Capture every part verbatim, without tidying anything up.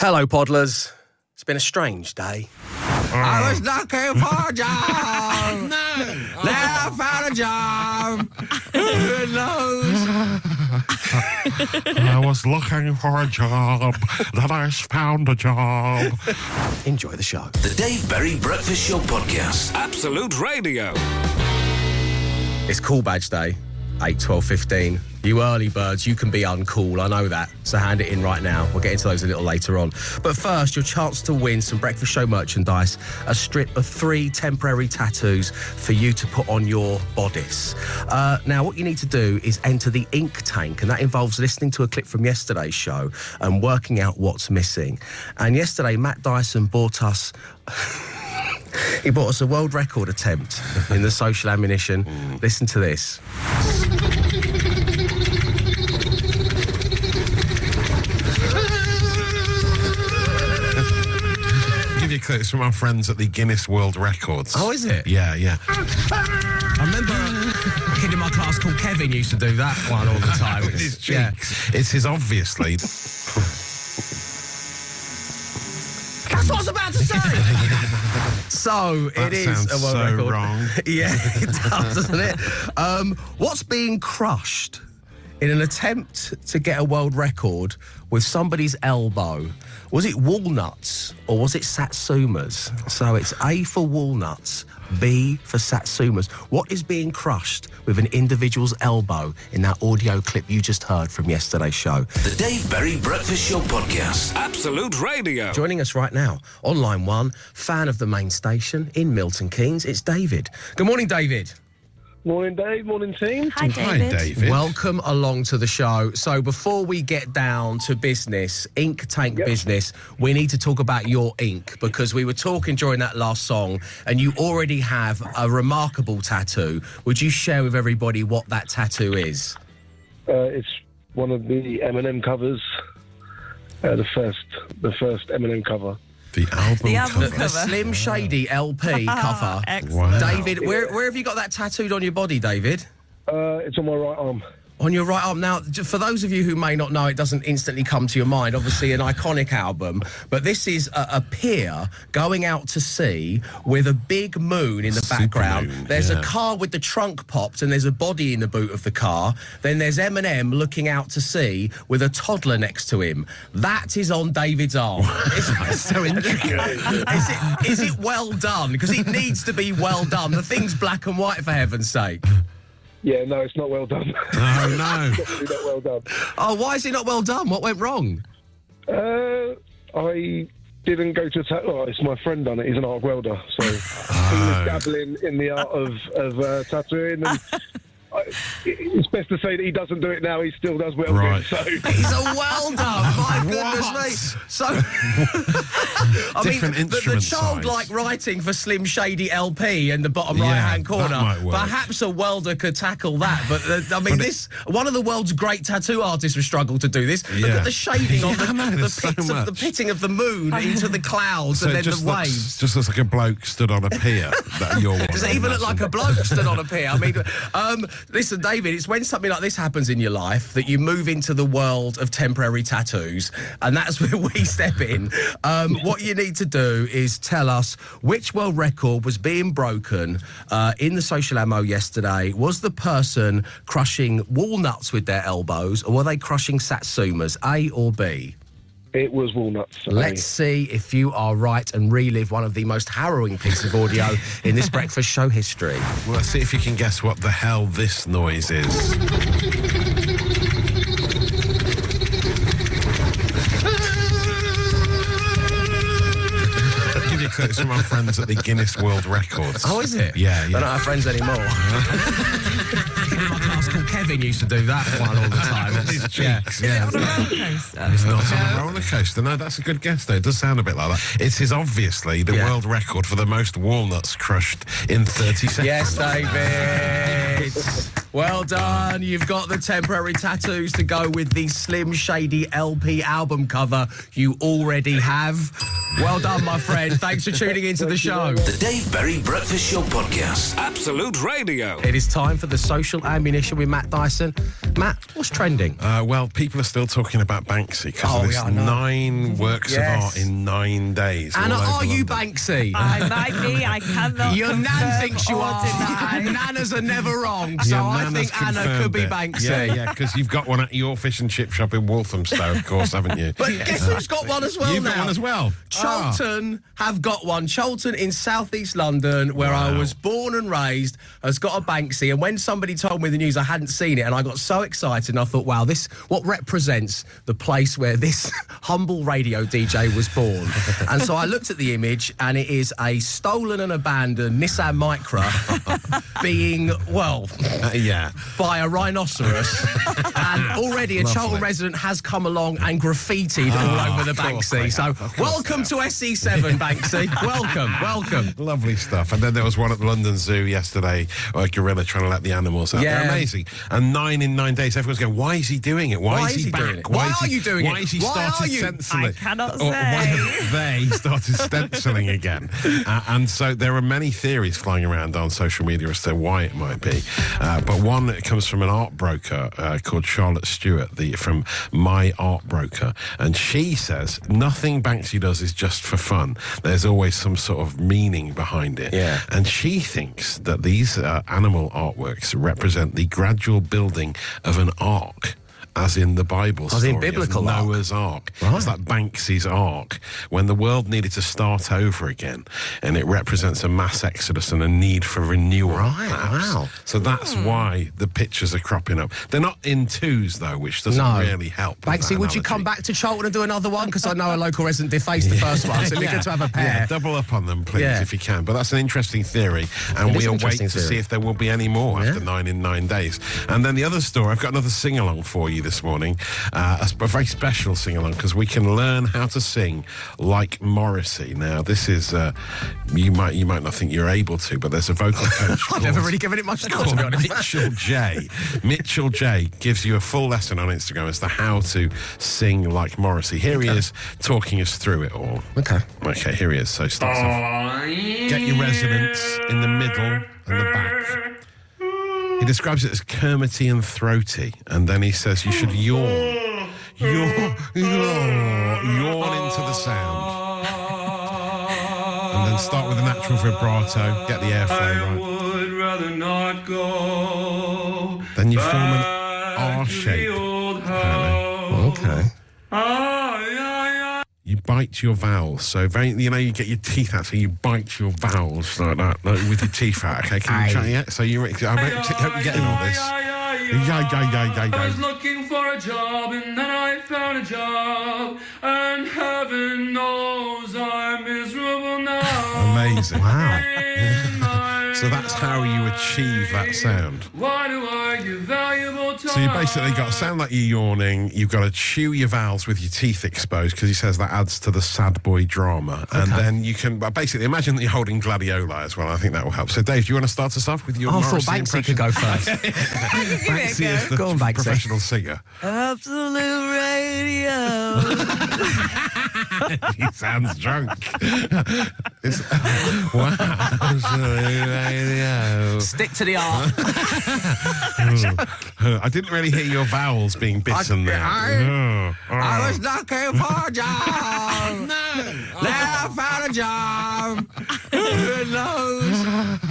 Hello, Podlers. It's been a strange day. Uh. I was looking for a job. No. Now I found a job. Who knows? I was looking for a job. Then I found a job. Enjoy the show. The Dave Berry Breakfast Show Podcast. Absolute Radio. It's Cool Badge Day, eight, twelve, fifteen. You early birds, you can be uncool, I know that. So hand it in right now. We'll get into those a little later on. But first, your chance to win some Breakfast Show merchandise, a strip of three temporary tattoos for you to put on your bodice. Uh, now, what you need to do is enter the ink tank, and that involves listening to a clip from yesterday's show and working out what's missing. And yesterday, Matt Dyson bought us... He bought us a world record attempt in the social ammunition. Mm. Listen to this. Give you a clue, it's from our friends at the Guinness World Records. Oh, is it? Yeah, yeah. I remember a kid in my class called Kevin used to do that one all the time. With his cheeks. Yeah. It's his obviously... That's what I was about to say. So that it is a world so record. Wrong. Yeah, it does, doesn't it? Um, what's being crushed in an attempt to get a world record with somebody's elbow? Was it walnuts or was it satsumas? So it's A for walnuts, B for satsumas. What is being crushed with an individual's elbow in that audio clip you just heard from yesterday's show? The Dave Berry Breakfast Show Podcast. Absolute Radio. Joining us right now on line one, fan of the main station in Milton Keynes, it's David. Good morning, David. Morning, Dave. Morning, team. Hi, David. Hi, David. Welcome along to the show. So before we get down to business, ink tank Yep. business, we need to talk about your ink, because we were talking during that last song and you already have a remarkable tattoo. Would you share with everybody what that tattoo is? Uh, it's one of the M and M covers, uh, the first, the first M and M cover. The album The album cover. The, the Slim Shady L P cover. Excellent. Wow. David, where, where have you got that tattooed on your body, David? Uh, it's on my right arm. On your right arm. Now, j- for those of you who may not know, it doesn't instantly come to your mind, obviously an iconic album, but this is a, a pier going out to sea with a big moon in the Super background. moon, There's yeah. a car with the trunk popped and there's a body in the boot of the car. Then there's Eminem looking out to sea with a toddler next to him. That is on David's arm. It's so intricate. Is it, is it well done? Because it needs to be well done. The thing's black and white, for heaven's sake. Yeah, no, it's not well done. Oh, no. Definitely not well done. Oh, why is it not well done? What went wrong? Uh, I didn't go to... Ta- oh, it's my friend done it. He's an arc welder, so he was dabbling in the art of, of uh, tattooing, and I, it's best to say that he doesn't do it now. He still does welding, Right. so... He's a welder, my goodness What? me. So, I Different mean, the, the instrument childlike size. writing for Slim Shady L P in the bottom Yeah, right-hand that corner, might work. perhaps a welder could tackle that. But, uh, I mean, But it- this one of the world's great tattoo artists would struggle to do this. Look Yeah. at the shading on Yeah, I the, know, the, there's so pits of, the much. pitting of the moon into the clouds So and it then just the looks, waves. just looks like a bloke stood on a pier. That you're one. Does it even look like a bloke stood on a pier? I mean, um, listen, David, it's when something like this happens in your life that you move into the world of temporary tattoos, and that's where we step in. Um, what you need to do is tell us which world record was being broken uh, in the social ammo yesterday. Was the person crushing walnuts with their elbows, or were they crushing satsumas, A or B? It was walnuts. Let's see if you are right and relive one of the most harrowing pieces of audio in this breakfast show history. Well, let's see if you can guess what the hell this noise is. I'll give you a clue, it's from our friends at the Guinness World Records. Oh, is it? Yeah, They yeah. don't have friends anymore. My class called Kevin used to do that one all the time. His Yeah. cheeks, yeah. On a roller coaster. It's not on a roller coaster. No, that's a good guess, though. It does sound a bit like that. It is obviously the Yeah. world record for the most walnuts crushed in thirty seconds. Yes, David. it. Well done. You've got the temporary tattoos to go with the Slim Shady L P album cover you already have. Well done, my friend. Thanks for tuning into the show. The Dave Berry Breakfast Show Podcast. Absolute Radio. It is time for the social ammunition with Matt Dyson. Matt, what's trending? Uh, well, people are still talking about Banksy because Oh, of this yeah, I know. nine works Yes. of art in nine days. Anna, all over are you London. Banksy? I might be. I cannot. Your nan confirm thinks you or are. deny. And nanas are never wrong. So Your I nan think has Anna confirmed could be it. Banksy. Yeah, yeah, because you've got one at your fish and chip shop in Walthamstow, of course, haven't you? But guess who's got one as well You've now? got one as well. Ah. Cholton have got one. Cholton in southeast London, where I Wow. was born and raised, has got a Banksy. And when somebody told me the news, I hadn't seen it, and I got so excited. And I thought, wow, this what represents the place where this humble radio D J was born. And so I looked at the image, and it is a stolen and abandoned Nissan Micra being, well, Uh, yeah. by a rhinoceros. And already a Lovely. Cholton resident has come along and graffitied all over the of course Banksy. they So have, of course welcome they to S E seven, Banksy. welcome, welcome. Lovely stuff. And then there was one at the London Zoo yesterday, a gorilla trying to let the animals out. Yeah. They're amazing. And nine in nine days, everyone's going, why is he doing it? Why, Why is he, is he back? doing it? Why is are he- you doing why it? is he Why started are you? stenciling? I cannot Or why say. have they started stenciling again? Uh, and so there are many theories flying around on social media as to why it might be. Uh, but one that comes from an art broker uh, called Charlotte Stewart, the, from My Art Broker. And she says nothing Banksy does is just for fun. There's always some sort of meaning behind it. Yeah. And she thinks that these uh, animal artworks represent the gradual building of an ark. As in the Bible As story in biblical of ark. Noah's Ark. Right. It's like Banksy's Ark, when the world needed to start over again, and it represents a mass exodus and a need for renewal. Right, perhaps. wow. So that's why the pictures are cropping up. They're not in twos, though, which doesn't No. really help. with Banksy, that would you analogy. come back to Cholton and do another one? Because I know a local resident defaced the first one, so it'd be good to have a pair. Yeah, double up on them, please, Yeah. if you can. But that's an interesting theory, and It is we'll an wait interesting to theory. see if there will be any more Yeah. after nine in nine days. And then the other story, I've got another sing-along for you this morning, uh, a, sp- a very special sing-along, because we can learn how to sing like Morrissey. Now, this is, uh, you might you might not think you're able to, but there's a vocal coach I've called- never really given it much thought, to be called honest. Mitchell J. Mitchell J gives you a full lesson on Instagram as to how to sing like Morrissey. Here he is talking us through it all. Okay. Okay, here he is. So starts off. Get your resonance in the middle and the back. He describes it as Kermity and throaty, and then he says you should yawn. Yawn, yawn, yawn into the sound. And then start with a natural vibrato, get the airflow right. Would rather not go. Then you form an R shape. apparently. Okay. You bite your vowels. So, very, you know, you get your teeth out, so you bite your vowels like that, like with your teeth out. Okay, can you try it? So, you're, I hope you're getting all this. Yeah, yeah, yeah, yeah, I was yeah. looking for a job and then I found a job, and heaven knows I'm miserable now. Amazing. In my So that's how you achieve that sound. Why do I give valuable time? So you basically got to sound like you're yawning. You've got to chew your vowels with your teeth exposed, because he says that adds to the sad boy drama. And then you can but basically imagine that you're holding gladiola as well. I think that will help. So Dave, do you want to start us off with your Oh, I thought Morrissey Banksy could go first. Banksy is the Go on, Banksy. professional singer. Absolute Radio. He sounds drunk. It's, wow. Stick to the art. I didn't really hear your vowels being bitten there. I- Oh, I oh. was looking for a job. No. Then I found a job. Who knows?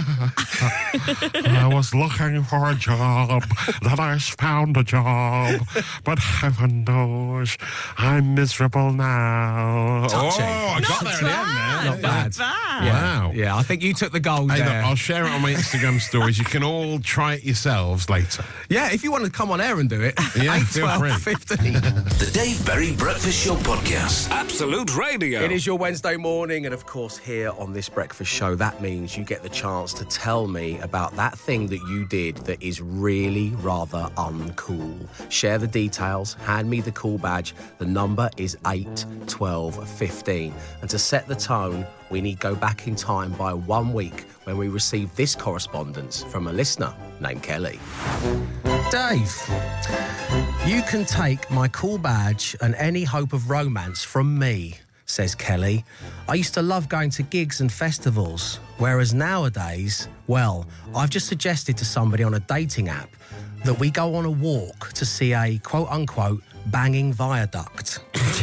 I was looking for a job, then I found a job, but heaven knows I'm miserable now. Touching. Oh, I got there in the end there. Not bad. Wow. Yeah, I think you took the gold Hey, look, there. I'll share it on my Instagram stories. You can all try it yourselves later. Yeah, if you want to come on air and do it. Yeah, eight, feel twelve, free. fifteen. The Dave Berry Breakfast Show Podcast. Absolute Radio. It is your Wednesday morning, and of course, here on this breakfast show, that means you get the chance to tell me about that thing that you did that is really rather uncool. Share the details, hand me the cool badge. The number is eight twelve fifteen. And to set the tone, known, we need go back in time by one week when we received this correspondence from a listener named Kelly. Dave, you can take my cool badge and any hope of romance from me, says Kelly. I used to love going to gigs and festivals, whereas nowadays, well, I've just suggested to somebody on a dating app that we go on a walk to see a quote-unquote banging viaduct.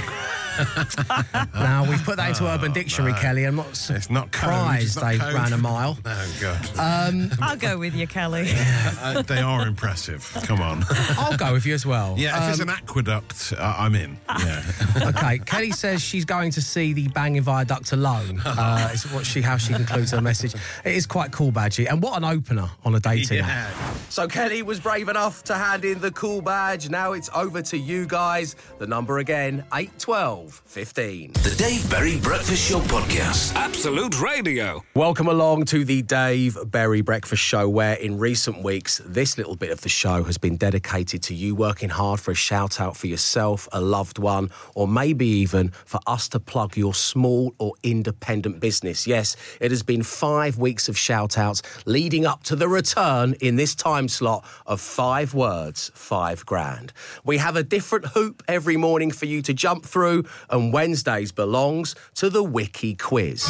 Now, we've put that into Oh, Urban Dictionary, no. Kelly. I'm not It's not code, surprised it's not they code. ran a mile. Oh, God. Um, I'll go with you, Kelly. Uh, they are impressive. Come on. I'll go with you as well. Yeah, if it's Um, an aqueduct, uh, I'm in. Yeah. Okay, Kelly says she's going to see the banging viaduct alone. Uh, is what she how she concludes her message. It is quite cool, Badgie, and what an opener on a dating app. Yeah. So Kelly was brave enough to hand in the cool badge. Now it's over to you guys. The number again, eight twelve fifteen. The Dave Berry Breakfast Show Podcast. Absolute Radio. Welcome along to the Dave Berry Breakfast Show, where in recent weeks, this little bit of the show has been dedicated to you working hard for a shout out for yourself, a loved one, or maybe even for us to plug your small or independent business. Yes, it has been five weeks of shout outs leading up to the return in this time slot of five words, five grand. We have a different hoop every morning for you to jump through, and Wednesdays belongs to the Wiki Quiz.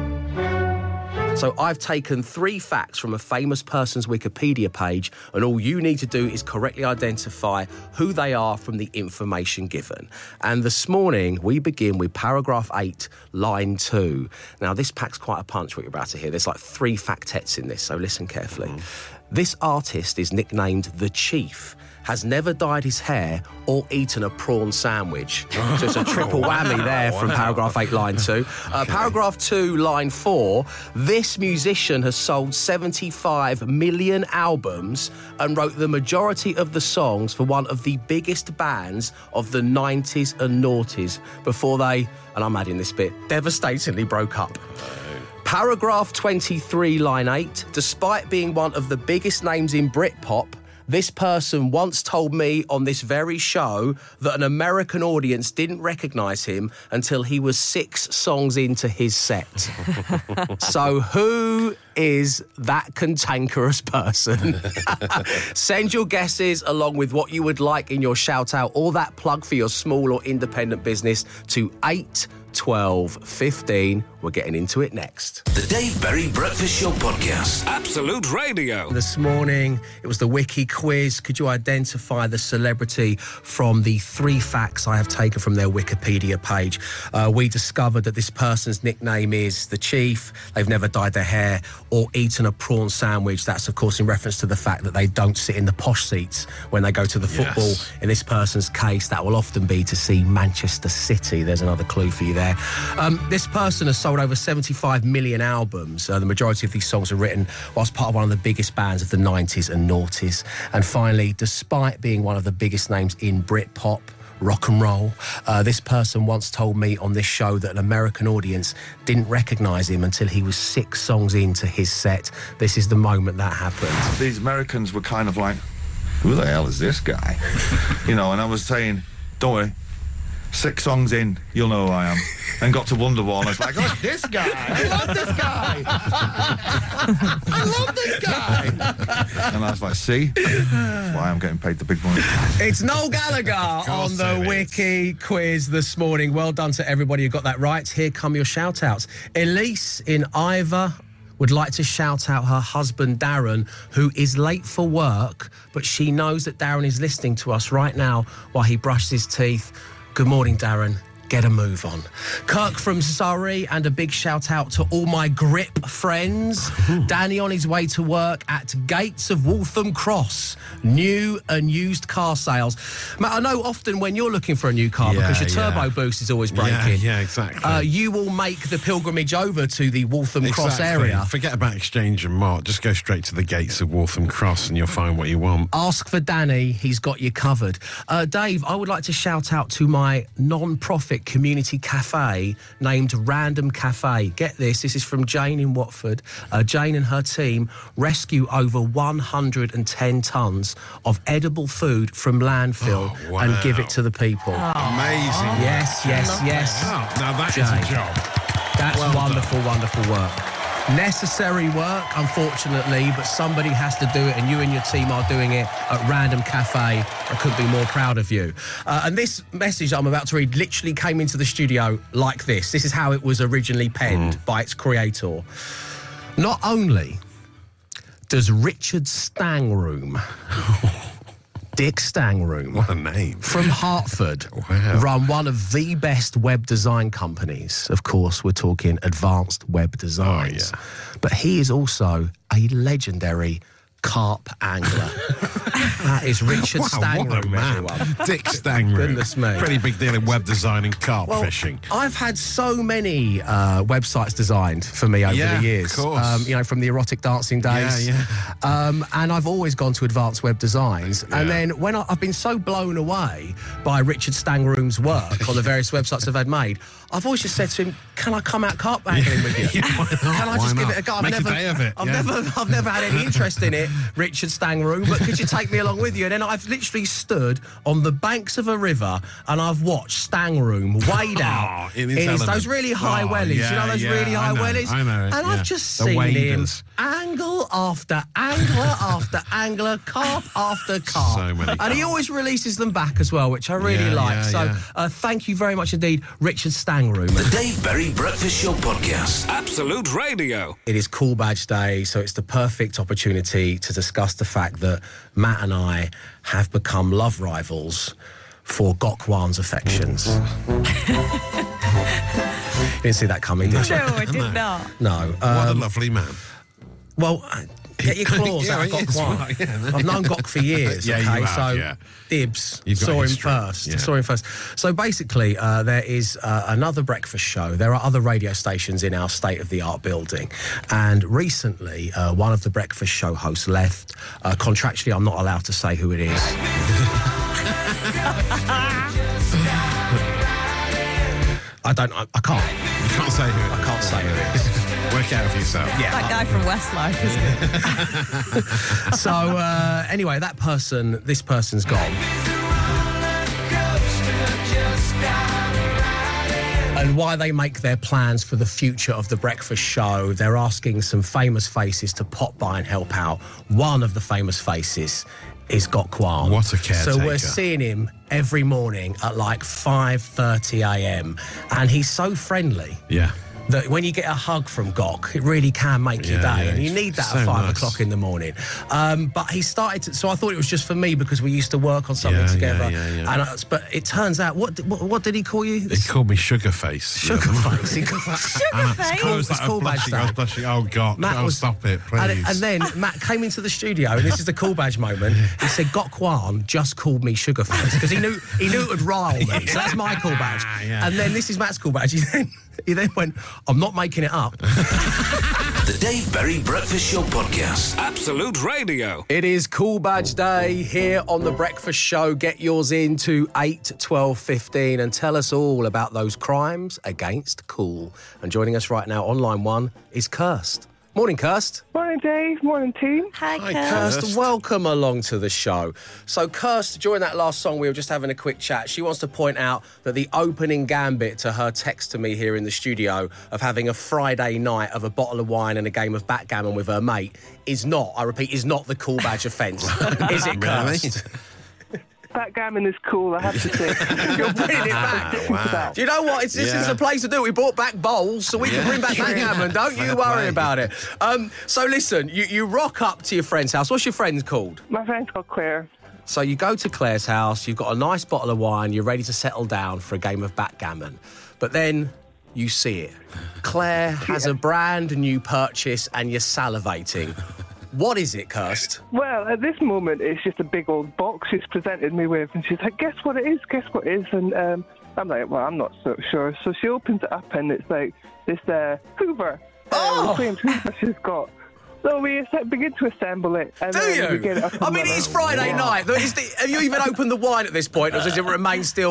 So I've taken three facts from a famous person's Wikipedia page, and all you need to do is correctly identify who they are from the information given. And this morning, we begin with paragraph eight, line two. Now, this packs quite a punch, what you're about to hear. There's like three factettes in this, so listen carefully. Mm-hmm. This artist is nicknamed The Chief, has never dyed his hair or eaten a prawn sandwich. So it's a triple whammy there from paragraph eight, line two. Uh, paragraph two, line four, this musician has sold seventy-five million albums and wrote the majority of the songs for one of the biggest bands of the nineties and noughties before they, and I'm adding this bit, devastatingly broke up. Paragraph twenty-three, line eight, despite being one of the biggest names in Britpop, this person once told me on this very show that an American audience didn't recognise him until he was six songs into his set. So who is that cantankerous person? Send your guesses along with what you would like in your shout-out or that plug for your small or independent business to eight twelve fifteen. We're getting into it next. The Dave Berry Breakfast Show Podcast. Absolute Radio. This morning, it was the Wiki Quiz. Could you identify the celebrity from the three facts I have taken from their Wikipedia page? Uh, we discovered that this person's nickname is The Chief. They've never dyed their hair or eaten a prawn sandwich. That's, of course, in reference to the fact that they don't sit in the posh seats when they go to the football. Yes. In this person's case, that will often be to see Manchester City. There's another clue for you there. Um, this person has sold over seventy-five million albums. Uh, the majority of these songs are written whilst part of one of the biggest bands of the nineties and noughties. And finally, despite being one of the biggest names in Britpop, rock and roll, uh, this person once told me on this show that an American audience didn't recognise him until he was six songs into his set. This is the moment that happened. These Americans were kind of like, who the hell is this guy? You know, and I was saying, don't worry, six songs in, you'll know who I am. And got to Wonderwall, and I was like, oh, it's this guy. I love this guy. I love this guy. And I was like, see? That's why I'm getting paid the big money. It's Noel Gallagher on the it Wiki Quiz this morning. Well done to everybody who got that right. Here come your shout-outs. Elise in Ivor would like to shout out her husband, Darren, who is late for work, but she knows that Darren is listening to us right now while he brushes his teeth. Good morning, Darren. Get a move on. Kirk from Surrey, and a big shout out to all my grip friends. Danny on his way to work at Gates of Waltham Cross. New and used car sales. Matt, I know often when you're looking for a new car, Yeah, because your turbo yeah. boost is always breaking. Yeah, yeah, exactly. Uh, you will make the pilgrimage over to the Waltham Cross Exactly. area. Forget about exchange and mart. Just go straight to the gates of Waltham Cross and you'll find what you want. Ask for Danny, he's got you covered. Uh, Dave, I would like to shout out to my non-profit community cafe named Random Cafe. Get this, this is from Jane in Watford. Uh, Jane and her team rescue over one hundred ten tonnes of edible food from landfill Oh, wow. and give it to the people. Amazing. Yes, yes, yes. Wow. Now that is Jane. a job. That's Well wonderful, wonderful work. Necessary work, unfortunately, but somebody has to do it, and you and your team are doing it at Random Cafe. I couldn't be more proud of you. Uh, and this message that I'm about to read literally came into the studio like this. This is how it was originally penned mm. by its creator. Not only does Richard Stangroom... Dick Stangroom. What a name. From Hartford. Wow. Run one of the best web design companies. Of course, we're talking Advanced Web Designs. Oh, yeah. But he is also a legendary carp angler. That is Richard wow, Stangroom, what a man. everyone. Dick Stangroom. Goodness me. Pretty big deal in web design and carp Well, fishing. I've had so many uh, websites designed for me over Yeah, the years. of course. Um, you know, from the erotic dancing days. Yeah, Um, and I've always gone to Advanced Web Designs. Yeah. And then when I, I've been so blown away by Richard Stangroom's work on the various websites that they've made, I've always just said to him, "Can I come out carp angling with you? Yeah, why not? Can I Why just give not? it a go? I've Make a never, day of it, I've yeah. never, I've never had any interest in it, Richard Stangroom. But could you take me along with you?" And then I've literally stood on the banks of a river and I've watched Stangroom wade out in his element. those really high Oh, wellies. yeah, you know those yeah, really I high know, wellies. I know, And yeah. I've just The seen him waders. angle after angler after angler, carp after carp. So many and he carp. always releases them back as well, which I really Yeah, like. yeah, so yeah. Uh, thank you very much indeed, Richard Stangroom. The Dave Berry Breakfast Show Podcast. Absolute Radio. It is Cool Badge Day, so it's the perfect opportunity to discuss the fact that Matt and I have become love rivals for Gok Wan's affections. You didn't see that coming, did you? No, I did not. No. What a Um, lovely man. well, uh, get your claws Yeah, out of he Gok is, Wan. right, yeah. I've known Gok for years, Yeah, okay? you have, so yeah. dibs, You've got saw him history, first. yeah. Saw him first. So basically, uh, there is uh, another breakfast show. There are other radio stations in our state-of-the-art building. And recently, uh, one of the breakfast show hosts left. Uh, contractually, I'm not allowed to say who it is. I don't, I, I can't. You can't say who. I can't say who it is. Work out for yourself. Yeah. That guy from Westlife, isn't it? So, uh, anyway, that person, this person's gone. And why they make their plans for the future of the breakfast show, they're asking some famous faces to pop by and help out. One of the famous faces is Gok Wan. What a caretaker. So we're seeing him every morning at like five thirty a m. And he's so friendly. Yeah. That when you get a hug from Gok, it really can make your Yeah, day, yeah, and you it's need that so at five nice. o'clock in the morning. Um, but he started to, so I thought it was just for me because we used to work on something Yeah, together. yeah, yeah, yeah. And I, but it turns out, what, what what did he call you? He called me Sugarface. the other night. Sugarface. He called- Sugarface? I was It's like, Cool I'm Badge blushing, I was Day. blushing. Oh, God. Matt oh, was- stop it, please. And, and then Matt came into the studio, and this is the Cool Badge moment. He said, Gok Wan just called me Sugarface because he knew he knew it would rile me. So that's my Cool Badge. Yeah. And then this is Matt's Cool Badge. He then he then went, I'm not making it up. The Dave Berry Breakfast Show Podcast. Absolute Radio. It is Cool Badge Day here on The Breakfast Show. Get yours in to eight, twelve, fifteen and tell us all about those crimes against cool. And joining us right now on line one is Kirst. Morning, Kirst. Morning, Dave. Morning, team. Hi, Hi, Kirst. Kirst, welcome along to the show. So, Kirst, during that last song, we were just having a quick chat. She wants to point out that the opening gambit to her text to me here in the studio of having a Friday night of a bottle of wine and a game of backgammon with her mate is not, I repeat, is not the Cool Badge offence. Is it, Kirst? Backgammon is cool, I have to say. You're bringing it back. Wow. Do you know what? It's, this Yeah. is the place to do it. We brought back bowls, so we can bring back backgammon. Don't you Fair worry play. about it. Um, so listen, you, you rock up to your friend's house. What's your friend called? My friend's called Claire. So you go to Claire's house, you've got a nice bottle of wine, you're ready to settle down for a game of backgammon. But then you see it. Claire has a brand new purchase and you're salivating. What is it, Kirst? Well, at this moment, it's just a big old box she's presented me with, and she's like, guess what it is, guess what it is, and um, I'm like, well, I'm not so sure. So she opens it up, and it's like this uh, Hoover, Oh! uh, famed Hoover she's got. So we uh, begin to assemble it. And Do then we you? get it up I and mean, running. it's Friday Yeah. night. Is the, have you even opened the wine at this point, or does it remain still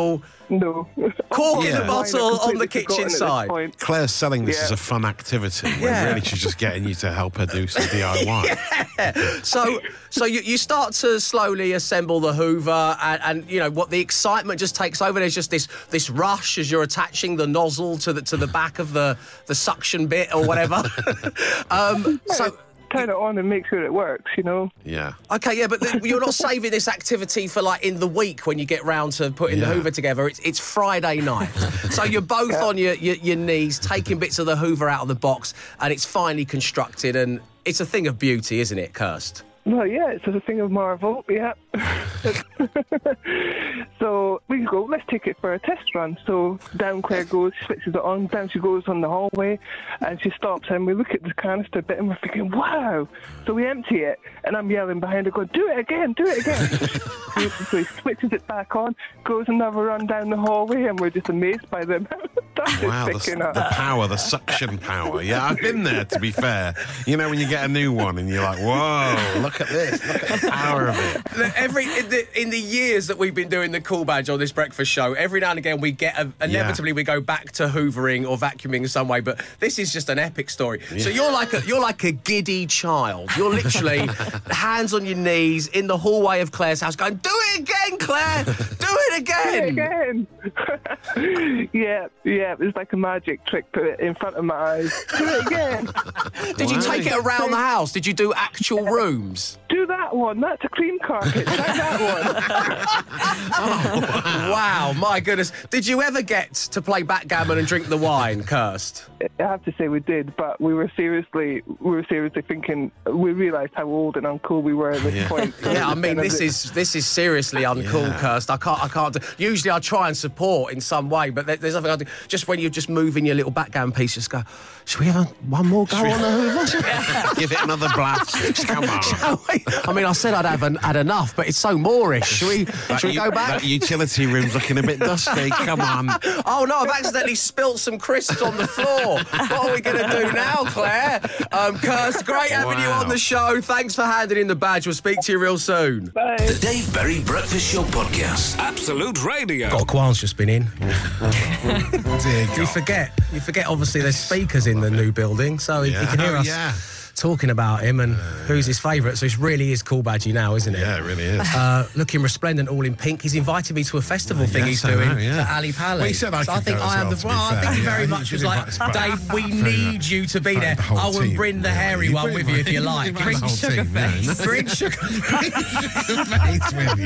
No. Cork in Yeah. the bottle on the kitchen side. Claire's selling this Yeah. as a fun activity when Yeah. really she's just getting you to help her do some D I Y. So, so you, you start to slowly assemble the Hoover, and, and you know what, the excitement just takes over. There's just this this rush as you're attaching the nozzle to the to the back of the the suction bit or whatever. um, so. Turn it on and make sure it works, you know. Yeah. Okay, yeah, but th- you're not saving this activity for like in the week when you get round to putting Yeah. the Hoover together. It's, it's Friday night. So you're both on your, your, your knees, taking bits of the Hoover out of the box, and it's finely constructed, and it's a thing of beauty, isn't it, Kirst? Well, yeah, it's a thing of marvel, yeah. So we go, let's take it for a test run. So down Claire goes, switches it on, down she goes on the hallway, and she stops, and we look at the canister bit, and we're thinking, wow. So we empty it, and I'm yelling behind her, going, do it again, do it again. So he switches it back on, goes another run down the hallway, and we're just amazed by them. Wow, the, the power, the suction power. Yeah, I've been there, to be fair. You know, when you get a new one and you're like, whoa, look at this, look at the power of it. Look, Every in the, in the years that we've been doing the Cool Badge on this breakfast show, every now and again we get a, inevitably Yeah. we go back to hoovering or vacuuming in some way. But this is just an epic story. So you're like a you're like a giddy child. You're literally hands on your knees in the hallway of Claire's house, going, "Do it again, Claire! Do it again!" again. yeah, yeah, it was like a magic trick. Put it in front of my eyes. Do it again. Did you take it around the house? Did you do actual rooms? Do that one. That's a cream carpet. Try that one. Wow, my goodness. Did you ever get to play backgammon and drink the wine, Kirst? I have to say we did, but we were seriously, we were seriously thinking. We realised how old and uncool we were at this Yeah. point. So Yeah, I it was mean, kind of this the- is this is seriously uncool, Yeah. Kirst. I can't, I can't do. Usually, I try and support in some way, but there, there's nothing I do. Just when you're just moving your little backgammon piece, just go. Should we have a, one more go on the Hoover? Give it another blast. Come on. Shall we? I mean, I said I'd have an, had enough, but it's so Moorish. Should we? That Should we u- go back? That utility room's looking a bit dusty. Come on. Oh no, I've accidentally spilt some crisps on the floor. What are we going to do now, Claire? Um, Kirst, great having you Wow. on the show. Thanks for handing in the badge. We'll speak to you real soon. Bye. The Dave Berry Breakfast Show Podcast. Absolute Radio. Got Kwan's just been in. Dear You God. forget, you forget. Obviously, there's speakers in the new building, so he, he Yeah. can hear Oh, us yeah. talking about him and who's his favourite. So it really is Cool Badgie now, isn't it? Yeah, it really is. Uh, looking resplendent, all in pink. He's invited me to a festival thing Yes, he's I doing know, yeah. at Ali Pali. Well, he said I so could I think go as I am well, the. to be Well, I fair. think he Yeah, very I think much you was should like, invite us back. Dave, we Fair need enough. you to be Like there. the whole I will team, bring the really. hairy You one bring with my- you if you you like. bring Bring the whole sugar team, no, face. no. Bring sugar face with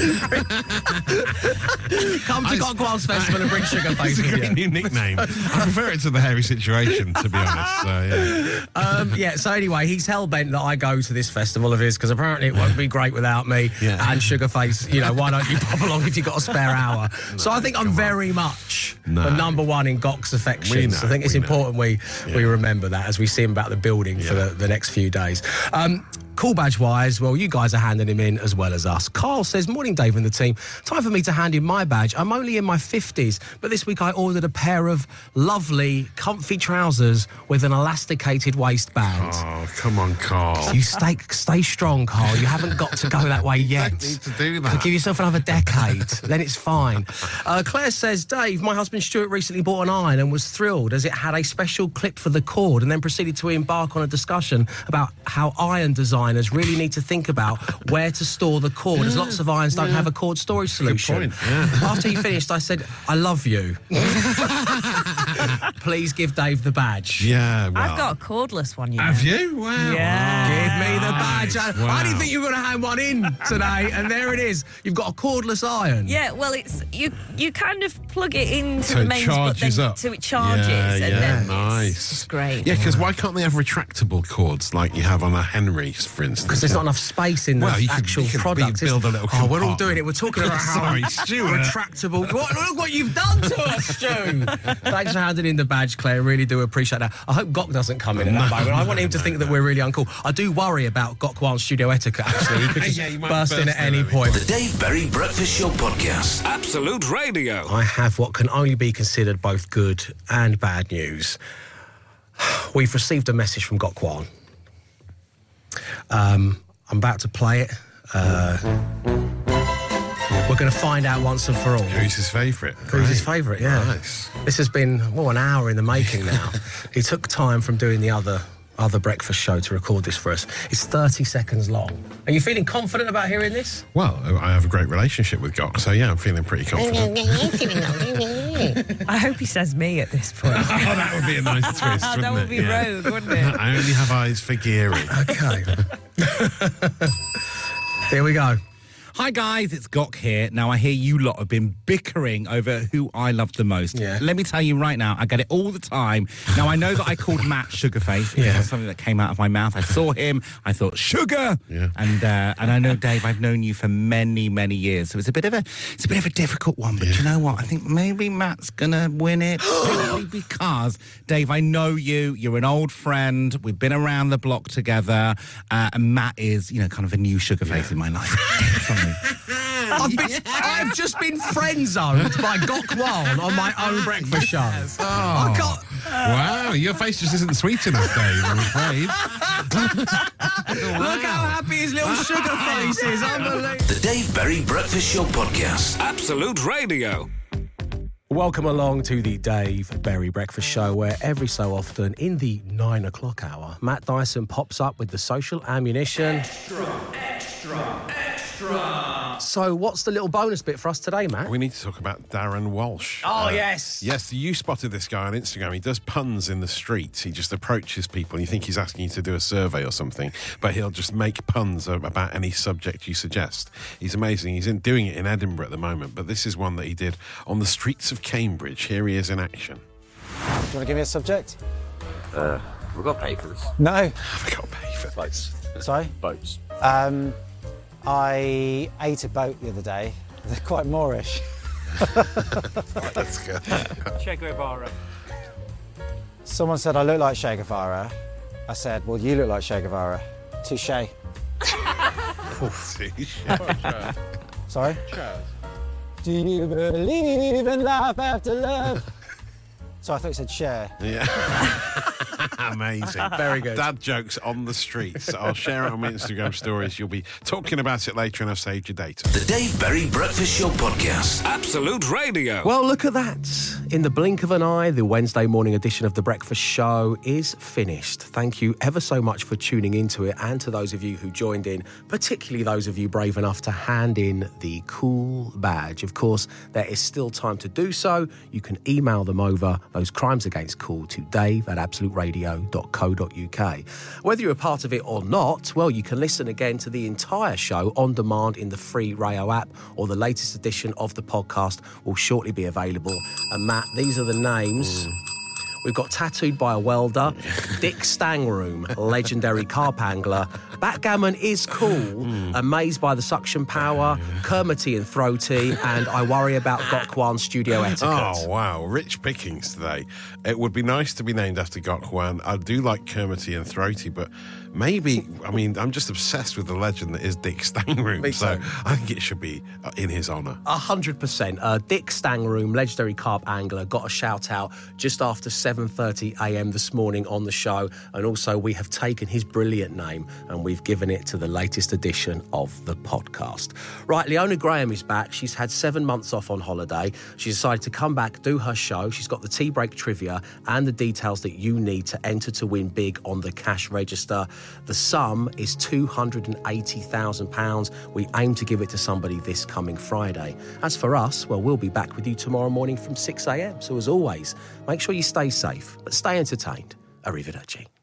you. Come to I- Cockwan's Festival and bring sugar face It's a with great you. new nickname. I prefer it to the hairy situation, to be honest. So, yeah. Um, yeah, so anyway, he's hell-bent that I go to this festival of his because apparently it won't be great without me. Yeah. And Sugarface, you know, why don't you pop along if you've got a spare hour? so I think I'm very much No. the number one in Gok's We affections. know, I think it's we know. important we, we Yeah. remember that as we see him about the building for Yeah. the, the next few days. Um, Cool Badge wise, well, you guys are handing him in as well as us. Carl says, morning, Dave and the team. Time for me to hand in my badge. I'm only in my fifties, but this week I ordered a pair of lovely, comfy trousers with an elasticated waistband. Oh, come on, Carl. You stay, stay strong, Carl. You haven't got to go that way yet. don't need to do So that. give yourself another decade, then it's fine. Uh, Claire says, Dave, my husband Stuart recently bought an iron and was thrilled as it had a special clip for the cord and then proceeded to embark on a discussion about how iron designers really need to think about where to store the cord, as lots of irons don't have a cord storage solution. point, yeah. After he finished, I said, I love you. Please give Dave the badge. Yeah, well. I've got a cordless one, you know. Have you? Wow. Yeah. Give me the badge. Nice. I Wow. didn't think you were going to hand one in today, and there it is. You've got a cordless iron. Yeah, well, it's you. You kind of plug it into So the it mains, but charges then up. so it charges, Yeah, and yeah, then nice. It's, it's great. Yeah, because why can't they have retractable cords like you have on a Henry, for instance? Because there's not enough space in the Well, you could- actual you could product. build a little oh, we're all compartment. doing it. We're talking about how Sorry, Stuart. retractable. What, look what you've done to us, Stu. Thanks for handing in the badge, Claire. Really do appreciate that. I hope Gok doesn't come in at that No, moment. I want him to no, think no. that we're really uncool. I do worry about Gok Wan's studio etiquette, actually. He could just Yeah, you might burst in burst at in any at any point. The Dave Berry Breakfast Show Podcast. Absolute Radio. I have what can only be considered both good and bad news. We've received a message from Gok Wan. Um, I'm about to play it. Uh, We're going to find out once and for all. Who's his favourite? Who's his favourite, yeah. Nice. This has been, well, an hour in the making now. He took time from doing the other other breakfast show to record this for us. It's thirty seconds long. Are you feeling confident about hearing this? Well, I have a great relationship with Gok, so yeah, I'm feeling pretty confident. I hope he says me at this point. Oh, that would be a nice twist, wouldn't That would it? be Yeah. rogue, wouldn't it? I only have eyes for Geary. Okay. Here we go. Hi guys, it's Gok here. Now I hear you lot have been bickering over who I love the most. Yeah. Let me tell you right now, I get it all the time. Now I know that I called Matt Sugarface. Yeah. It was something that came out of my mouth. I saw him, I thought, sugar! Yeah. And uh, and I know, Dave, I've known you for many, many years. So it's a bit of a it's a bit of a difficult one, but you know what? I think maybe Matt's gonna win it. Simply because, Dave, I know you, you're an old friend, we've been around the block together, uh, and Matt is, you know, kind of a new Sugarface in my life. Sorry. I've, been, I've just been friend-zoned by Gok Wan on my own breakfast show. Oh. I got... Wow, your face just isn't sweet enough, Dave, I'm afraid. Look how happy his little sugar face is. Unbelievable. The Dave Berry Breakfast Show Podcast. Absolute Radio. Welcome along to the Dave Berry Breakfast Show, where every so often in the nine o'clock hour, Matt Dyson pops up with the social ammunition. Extra, extra, extra. So what's the little bonus bit for us today, Matt? We need to talk about Darren Walsh. Oh, yes. Yes, you spotted this guy on Instagram. He does puns in the streets. He just approaches people. You think he's asking you to do a survey or something, but he'll just make puns about any subject you suggest. He's amazing. He's in, doing it in Edinburgh at the moment, but this is one that he did on the streets of Cambridge. Here he is in action. Do you want to give me a subject? Uh, we've got to pay for this. No. I've got to pay for Boats. Sorry? Boats. Um, I ate a boat the other day. They're quite Moorish. That's good. Che Guevara. Someone said I look like Che Guevara. I said, well, you look like Che Guevara. Touche. Sorry? Chaz. Do you believe in life after love? So I thought it said share. Yeah. Amazing. Very good. Dad jokes on the streets. I'll share it on my Instagram stories. You'll be talking about it later and I've saved your data. The Dave Berry Breakfast Show Podcast. Absolute Radio. Well, look at that. In the blink of an eye, the Wednesday morning edition of The Breakfast Show is finished. Thank you ever so much for tuning into it, and to those of you who joined in, particularly those of you brave enough to hand in the cool badge. Of course, there is still time to do so. You can email them over, those crimes against cool, to dave at absolute radio dot co dot uk. Whether you're a part of it or not, well, you can listen again to the entire show on demand in the free Rayo app, or the latest edition of the podcast will shortly be available. And Matt, these are the names. We've got Tattooed by a Welder, Dick Stangroom, legendary carp angler, Backgammon is Cool, mm. Amazed by the Suction Power, Kermity and Throaty, and I Worry About Gok Wan Studio Etiquette. Oh, wow. Rich pickings today. It would be nice to be named after Gok Wan. I do like Kermity and Throaty, but maybe, I mean, I'm just obsessed with the legend that is Dick Stangroom, Me so too. I think it should be in his honour. A hundred percent. Uh, Dick Stangroom, legendary carp angler, got a shout out just after seven thirty a m this morning on the show, and also we have taken his brilliant name and we've given it to the latest edition of the podcast. Right, Leona Graham is back. She's had seven months off on holiday. She decided to come back, do her show. She's got the tea break trivia and the details that you need to enter to win big on the cash register. The sum is two hundred eighty thousand pounds. We aim to give it to somebody this coming Friday. As for us, well, we'll be back with you tomorrow morning from six a m. So as always, make sure you stay safe, but stay entertained. Arrivederci.